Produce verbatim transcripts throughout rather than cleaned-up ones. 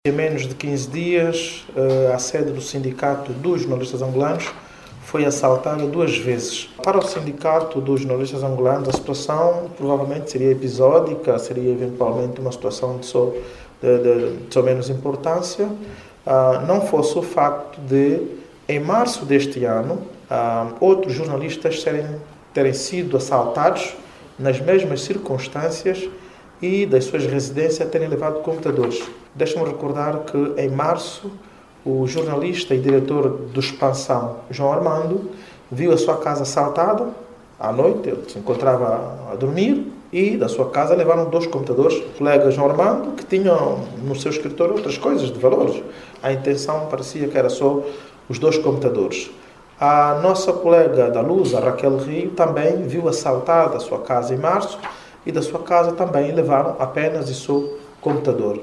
Em menos de quinze dias, a sede do Sindicato dos Jornalistas Angolanos foi assaltada duas vezes. Para o Sindicato dos Jornalistas Angolanos, a situação provavelmente seria episódica, seria eventualmente uma situação de só, de, de, de só menos importância, uh, não fosse o facto de, em março deste ano, uh, outros jornalistas serem, terem sido assaltados nas mesmas circunstâncias e das suas residências terem levado computadores. Deixa-me recordar que em março o jornalista e diretor do Expansão, João Armando, viu a sua casa assaltada à noite, ele se encontrava a dormir e da sua casa levaram dois computadores. O colega João Armando, que tinha no seu escritório outras coisas de valores. A intenção parecia que era só os dois computadores. A nossa colega da Luz, a Raquel Rio, também viu assaltada a sua casa em março e da sua casa também levaram apenas e só computador.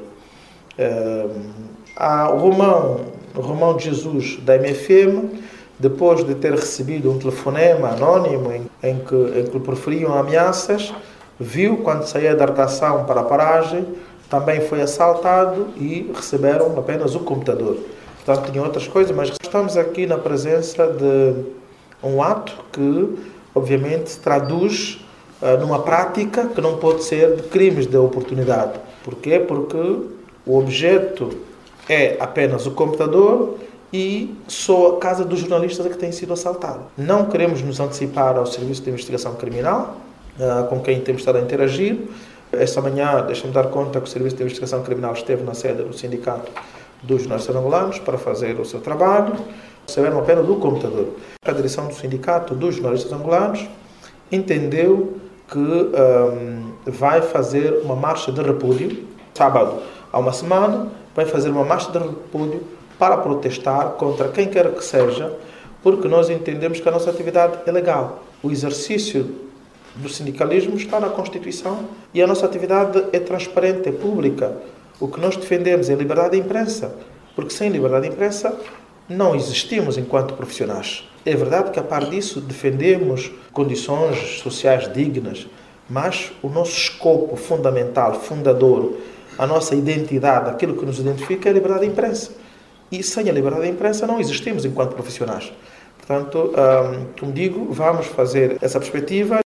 Uh, a, o Romão, o Romão de Jesus da M F M, depois de ter recebido um telefonema anónimo em, em, que, em que lhe proferiam ameaças, viu quando saía da redação para a paragem, também foi assaltado e receberam apenas o computador. Portanto, tinham outras coisas, mas estamos aqui na presença de um ato que, obviamente, se traduz uh, numa prática que não pode ser de crimes de oportunidade. Porquê? Porque o objeto é apenas o computador e só a casa dos jornalistas é que tem sido assaltada. Não queremos nos antecipar ao Serviço de Investigação Criminal, uh, com quem temos estado a interagir. Esta manhã, deixa-me dar conta que o Serviço de Investigação Criminal esteve na sede do Sindicato dos Jornalistas Angolanos para fazer o seu trabalho. Receberam apenas do computador. A direção do Sindicato dos Jornalistas Angolanos entendeu que um, vai fazer uma marcha de repúdio, sábado, há uma semana, vai fazer uma marcha de repúdio para protestar contra quem quer que seja, porque nós entendemos que a nossa atividade é legal. O exercício do sindicalismo está na Constituição e a nossa atividade é transparente, é pública. O que nós defendemos é a liberdade de imprensa, porque sem liberdade de imprensa não existimos enquanto profissionais. É verdade que, a par disso, defendemos condições sociais dignas, mas o nosso escopo fundamental, fundador, a nossa identidade, aquilo que nos identifica é a liberdade de imprensa. E sem a liberdade de imprensa não existimos enquanto profissionais. Portanto, como digo, vamos fazer essa perspectiva.